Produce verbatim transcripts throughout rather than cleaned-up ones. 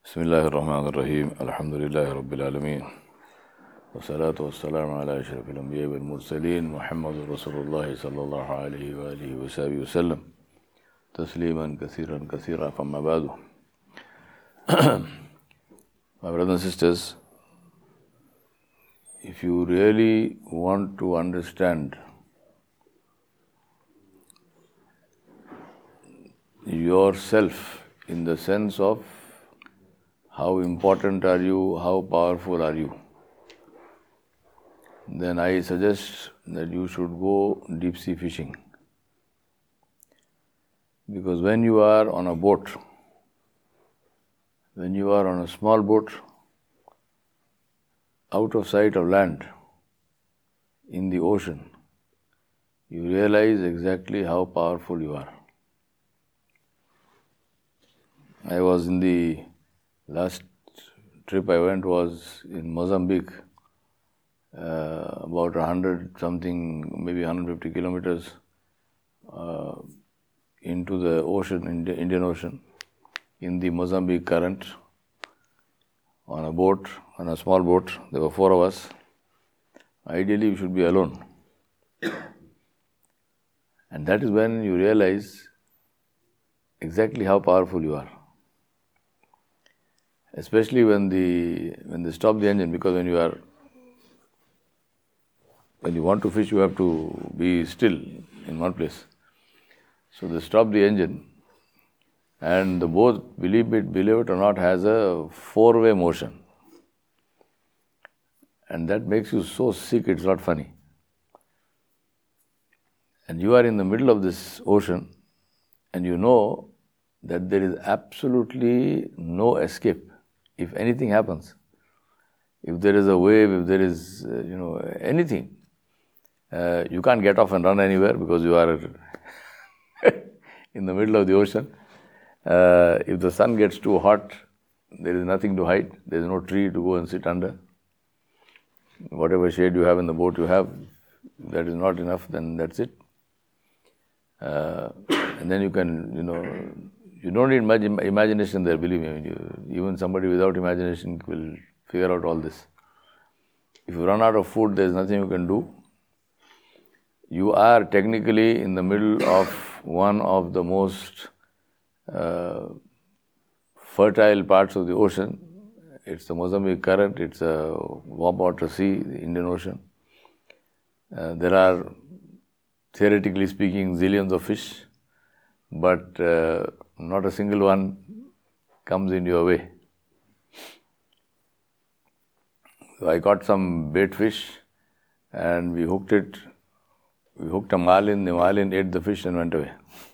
Bismillahirrahmanirrahim. Alhamdulillahi Rabbil Alameen. Wassalatu wassalamu ala ashrafil anbiya wal mursaleen. Muhammadur Rasulullah sallallahu alayhi wa alihi wa sahbihi wa sallam. Tasliman kathiran kathira famma ba'du. My brothers and sisters, if you really want to understand yourself in the sense of how important are you, how powerful are you, then I suggest that you should go deep sea fishing. Because when you are on a boat, when you are on a small boat, out of sight of land, in the ocean, you realize exactly how powerful you are. I was in the last trip I went was in Mozambique, uh, about a hundred something, maybe one hundred fifty kilometers uh, into the ocean, Indian Ocean, in the Mozambique current, on a boat, on a small boat. There were four of us. Ideally, we should be alone. And that is when you realize exactly how powerful you are. Especially when the when they stop the engine, because when you are when you want to fish, you have to be still in one place. So they stop the engine, and the boat, believe it, believe it or not, has a four-way motion, and that makes you so sick. It's not funny. And you are in the middle of this ocean, and you know that there is absolutely no escape. If anything happens, if there is a wave, if there is, uh, you know, anything, uh, you can't get off and run anywhere because you are in the middle of the ocean. Uh, if the sun gets too hot, there is nothing to hide. There is no tree to go and sit under. Whatever shade you have in the boat you have, that is not enough, then that's it. Uh, and then you can, you know, you don't need much imagination there, believe me. You, even somebody without imagination will figure out all this. If you run out of food, there is nothing you can do. You are technically in the middle of one of the most uh, fertile parts of the ocean. It's the Mozambique current, it's a warm water sea, the Indian Ocean. Uh, there are, theoretically speaking, zillions of fish, but uh, not a single one comes in your way. So I caught some bait fish and we hooked it. We hooked a marlin. The marlin ate the fish and went away.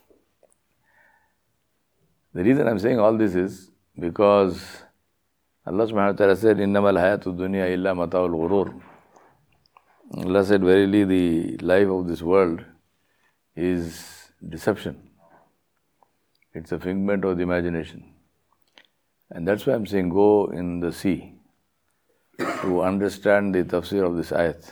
The reason I'm saying all this is because Allah subhanahu wa ta'ala said, إِنَّمَا الْحَيَاةُ الدُّنْيَا إِلَّا مَتَاعُ الْغُرُورِ. Allah said, verily the life of this world is deception. It's a figment of the imagination. And that's why I'm saying go in the sea to understand the tafsir of this ayat.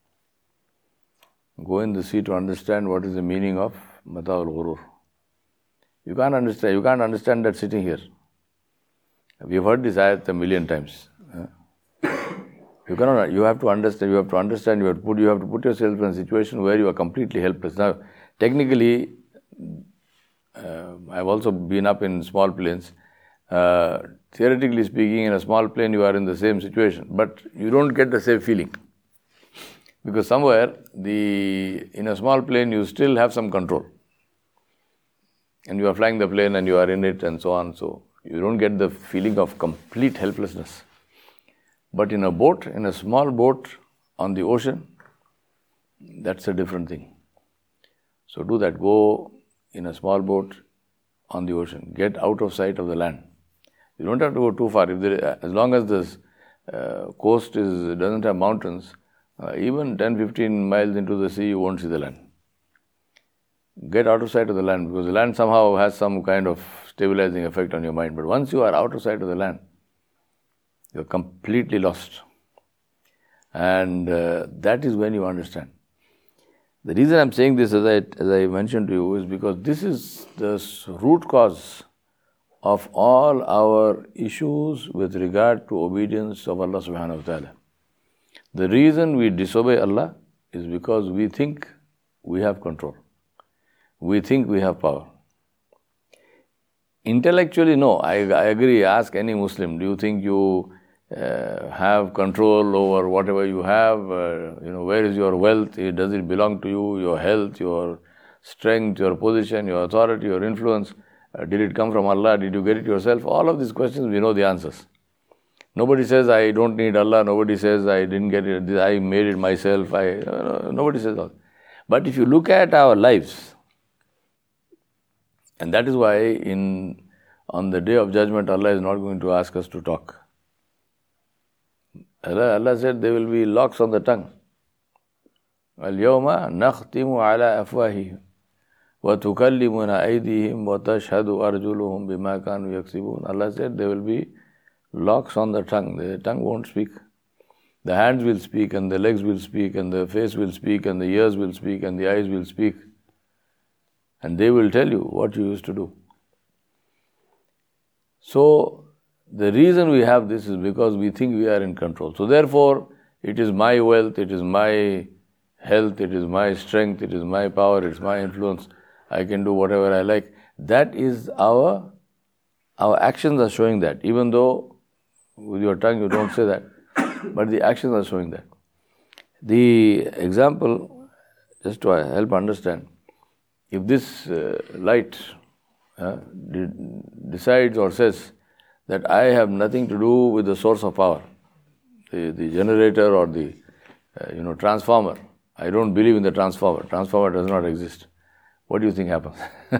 Go in the sea to understand what is the meaning of Mata'ul Ghurur. You can't understand, you can't understand that sitting here. We've heard this ayat a million times. You cannot, you have to understand, you have to understand, you have to put, you have to put yourself in a situation where you are completely helpless. Now, technically, Uh, I've also been up in small planes. Uh, theoretically speaking, in a small plane, you are in the same situation, but you don't get the same feeling. Because somewhere, the in a small plane, you still have some control. And you are flying the plane and you are in it and so on. So, you don't get the feeling of complete helplessness. But in a boat, in a small boat on the ocean, that's a different thing. So, do that. Go in a small boat on the ocean. Get out of sight of the land. You don't have to go too far. If there, as long as the uh, coast is doesn't have mountains, uh, even ten to fifteen miles into the sea, you won't see the land. Get out of sight of the land, because the land somehow has some kind of stabilizing effect on your mind. But once you are out of sight of the land, you are completely lost. And uh, that is when you understand. The reason I'm saying this, as I, as I mentioned to you, is because this is the root cause of all our issues with regard to obedience of Allah subhanahu wa ta'ala. The reason we disobey Allah is because we think we have control. We think we have power. Intellectually, no, I, I agree. Ask any Muslim, do you think you uh, have control over whatever you have? Uh, you know, where is your wealth? Does it belong to you? Your health, your strength, your position, your authority, your influence? Uh, did it come from Allah? Did you get it yourself? All of these questions, we know the answers. Nobody says, I don't need Allah. Nobody says, I didn't get it. I made it myself. I no, no, Nobody says that. But if you look at our lives, and that is why in on the day of judgment, Allah is not going to ask us to talk. Allah, Allah said there will be locks on the tongue. Al-yawma nakhtimu ala afwahihim wa tukallimuna aydihim wa tashhadu arjuluhum bima kanu yaksibun. Allah said there will be locks on the tongue. The tongue won't speak. The hands will speak, and the legs will speak, and the face will speak, and the ears will speak, and the eyes will speak. And they will tell you what you used to do. So, the reason we have this is because we think we are in control. So therefore, it is my wealth, it is my health, it is my strength, it is my power, it's my influence. I can do whatever I like. That is our, our actions are showing that. Even though with your tongue you don't say that, but the actions are showing that. The example, just to help understand, if this uh, light uh, de- decides or says that I have nothing to do with the source of power, the, the generator or the uh, you know transformer, I don't believe in the transformer. Transformer does not exist. What do you think happens?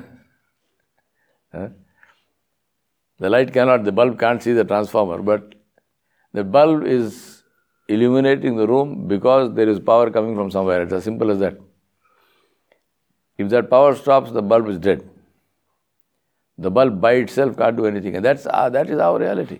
huh? The light cannot, the bulb can't see the transformer, but the bulb is illuminating the room because there is power coming from somewhere. It's as simple as that. If that power stops, the bulb is dead. The bulb by itself can't do anything. And that's uh, that is our reality.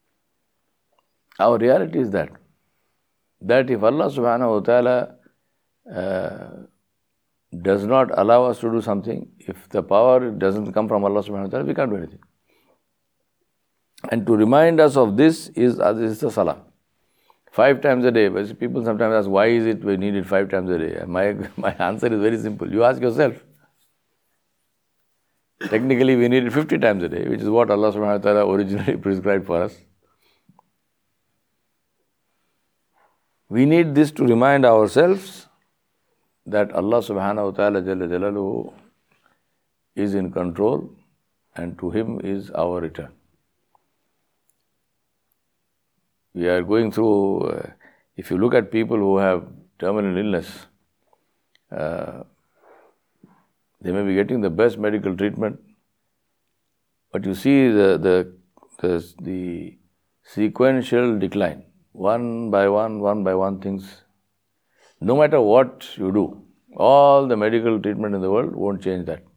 Our reality is that. That if Allah subhanahu wa ta'ala uh, does not allow us to do something, if the power doesn't come from Allah subhanahu wa ta'ala, we can't do anything. And to remind us of this is, uh, this is the salah. Five times a day. But people sometimes ask, why is it we need it five times a day? And my, my answer is very simple. You ask yourself. Technically, we need it fifty times a day, which is what Allah subhanahu wa ta'ala originally prescribed for us. We need this to remind ourselves that Allah subhanahu wa ta'ala jalla jalaluhu is in control and to Him is our return. We are going through, uh, if you look at people who have terminal illness, uh, they may be getting the best medical treatment, but you see the, the, the, the sequential decline, one by one, one by one things. No matter what you do, all the medical treatment in the world won't change that.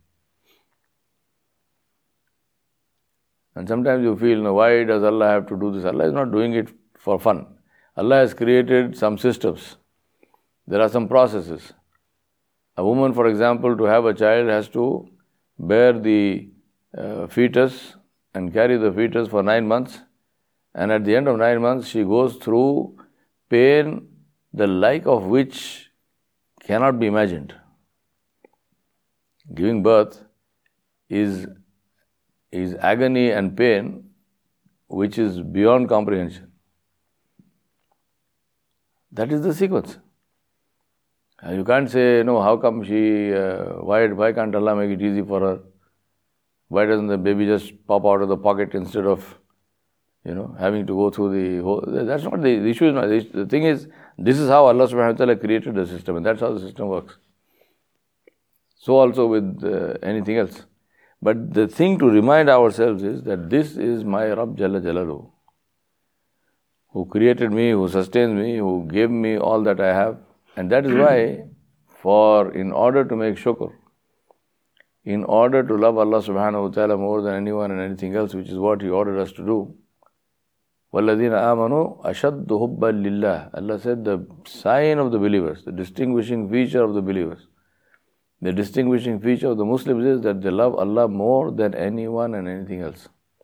And sometimes you feel, no, why does Allah have to do this? Allah is not doing it for fun. Allah has created some systems. There are some processes. A woman, for example, to have a child has to bear the uh, fetus and carry the fetus for nine months. And at the end of nine months, she goes through pain, the like of which cannot be imagined. Giving birth is, is agony and pain which is beyond comprehension. That is the sequence. And you can't say, no, how come she, uh, why, why can't Allah make it easy for her? Why doesn't the baby just pop out of the pocket instead of, you know, having to go through the whole, that's not the, the issue. Is not, the thing is, this is how Allah subhanahu wa ta'ala created the system, and that's how the system works. So also with uh, anything else. But the thing to remind ourselves is that this is my Rabb Jalla Jalaluhu, who created me, who sustains me, who gave me all that I have. And that is why, for in order to make shukr, in order to love Allah subhanahu wa ta'ala more than anyone and anything else, which is what He ordered us to do, وَالَّذِينَ آمَنُوا أَشَدُّ حُبًّا لِلَّهِ. Allah said the sign of the believers, the distinguishing feature of the believers, the distinguishing feature of the Muslims is that they love Allah more than anyone and anything else.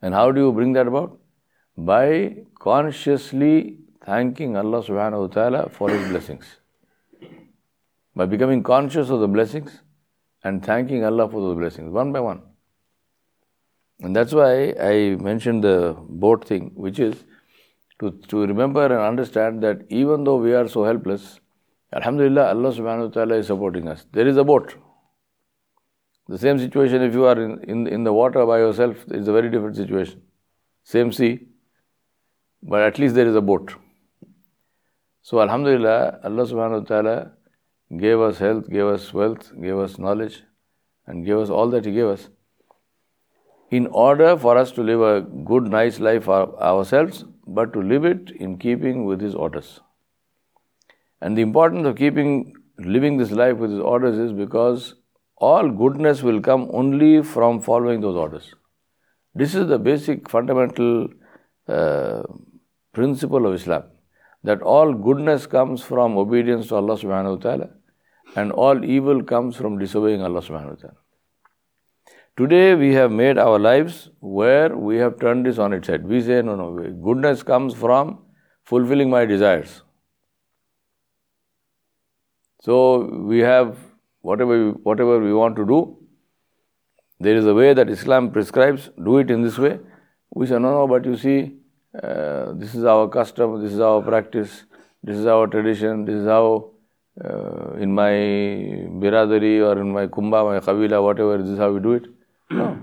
And how do you bring that about? By consciously thanking Allah subhanahu wa ta'ala for His blessings. By becoming conscious of the blessings and thanking Allah for those blessings, one by one. And that's why I mentioned the boat thing, which is to, to remember and understand that even though we are so helpless, alhamdulillah, Allah subhanahu wa ta'ala is supporting us. There is a boat. The same situation if you are in, in, in the water by yourself, it's a very different situation. Same sea, but at least there is a boat. So alhamdulillah, Allah subhanahu wa ta'ala gave us health, gave us wealth, gave us knowledge, and gave us all that He gave us, in order for us to live a good, nice life for ourselves, but to live it in keeping with His orders. And the importance of keeping, living this life with His orders is because all goodness will come only from following those orders. This is the basic fundamental uh, principle of Islam, that all goodness comes from obedience to Allah subhanahu wa ta'ala, and all evil comes from disobeying Allah subhanahu wa ta'ala. Today we have made our lives where we have turned this on its head. We say, no, no, goodness comes from fulfilling my desires. So we have whatever we, whatever we want to do, there is a way that Islam prescribes, do it in this way. We say, no, no, but you see, uh, this is our custom, this is our practice, this is our tradition, this is how uh, in my biradari or in my kumbha, my qabila, whatever, this is how we do it. No.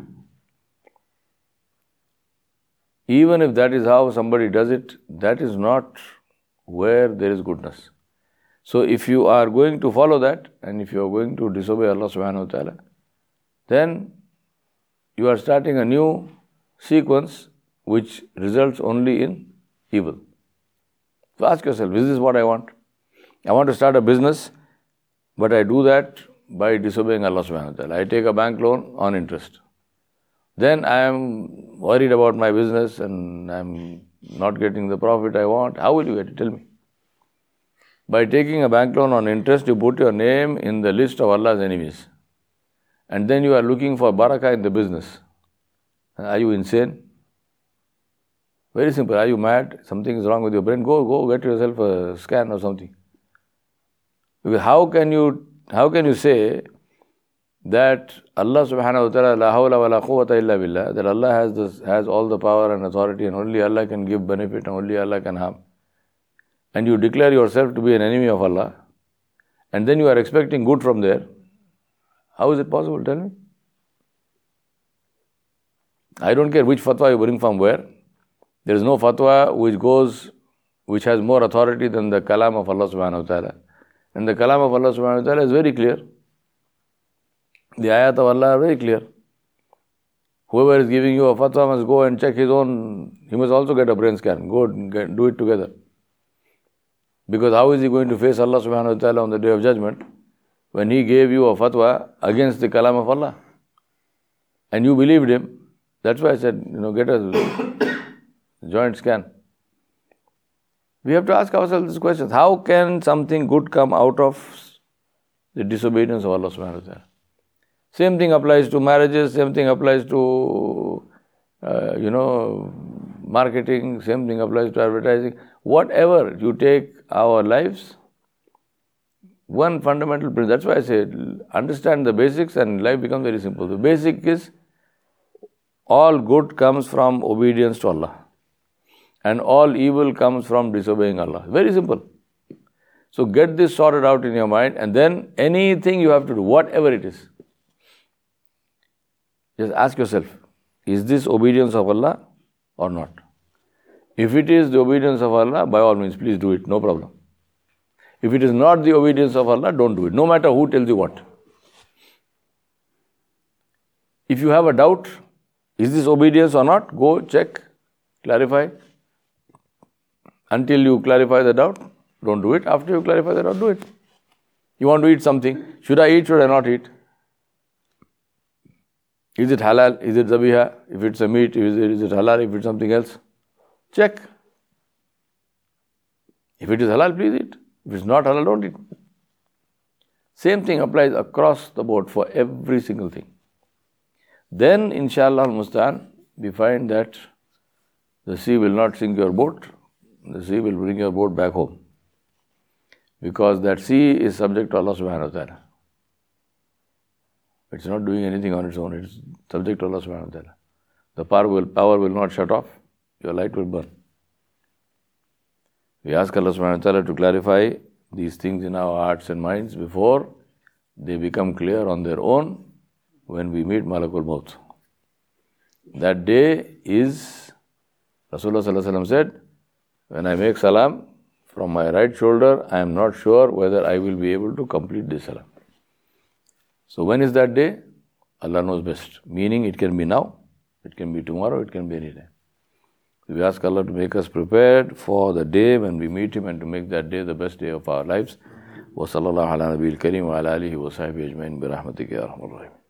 Even if that is how somebody does it, that is not where there is goodness. So if you are going to follow that, and if you are going to disobey Allah subhanahu wa ta'ala, then you are starting a new sequence which results only in evil. So ask yourself, is this what I want? I want to start a business, but I do that by disobeying Allah subhanahu wa ta'ala. I take a bank loan on interest. Then I am worried about my business and I am not getting the profit I want. How will you get it? Tell me. By taking a bank loan on interest, you put your name in the list of Allah's enemies. And then you are looking for barakah in the business. Are you insane? Very simple. Are you mad? Something is wrong with your brain? Go, go get yourself a scan or something. Because how can you, how can you say that Allah subhanahu wa ta'ala, la hawla wa la quwwata illa billah, that Allah has this, has all the power and authority and only Allah can give benefit and only Allah can harm? And you declare yourself to be an enemy of Allah, and then you are expecting good from there. How is it possible? Tell me. I don't care which fatwa you bring from where. There is no fatwa which goes, which has more authority than the kalam of Allah subhanahu wa ta'ala. And the kalam of Allah subhanahu wa ta'ala is very clear. The ayat of Allah are very clear. Whoever is giving you a fatwa must go and check his own, he must also get a brain scan. Go and get, do it together. Because how is he going to face Allah subhanahu wa ta'ala on the day of judgment when he gave you a fatwa against the kalam of Allah? And you believed him. That's why I said, you know, get a joint scan. We have to ask ourselves this question. How can something good come out of the disobedience of Allah subhanahu wa ta'ala? Same thing applies to marriages, same thing applies to, uh, you know, marketing, same thing applies to advertising. Whatever you take our lives, one fundamental principle. That's why I say, understand the basics and life becomes very simple. The basic is, all good comes from obedience to Allah. And all evil comes from disobeying Allah. Very simple. So get this sorted out in your mind, and then anything you have to do, whatever it is, just ask yourself, is this obedience of Allah or not? If it is the obedience of Allah, by all means, please do it, no problem. If it is not the obedience of Allah, don't do it, no matter who tells you what. If you have a doubt, is this obedience or not, go check, clarify. Until you clarify the doubt, don't do it. After you clarify the doubt, do it. You want to eat something, should I eat, should I not eat? Is it halal? Is it zabiha? If it's a meat, is it, is it halal? If it's something else, check. If it is halal, please eat. If it's not halal, don't eat. Same thing applies across the board for every single thing. Then, inshallah al-Mustan, we find that the sea will not sink your boat, the sea will bring your boat back home. Because that sea is subject to Allah subhanahu wa ta'ala. It's not doing anything on its own, it's subject to Allah subhanahu wa ta'ala. The power will, power will not shut off, your light will burn. We ask Allah subhanahu wa ta'ala to clarify these things in our hearts and minds before they become clear on their own when we meet Malakul Maut. That day is, Rasulullah sallallahu alaihi wasallam said, when I make salam from my right shoulder, I am not sure whether I will be able to complete this salam. So when is that day? Allah knows best. Meaning it can be now, it can be tomorrow, it can be any time. We ask Allah to make us prepared for the day when we meet Him and to make that day the best day of our lives. Wa sallallahu ala nabiyil kareem wa ala alihi wa sahbihi ajma'in bi rahmatika ya arhamar rahim.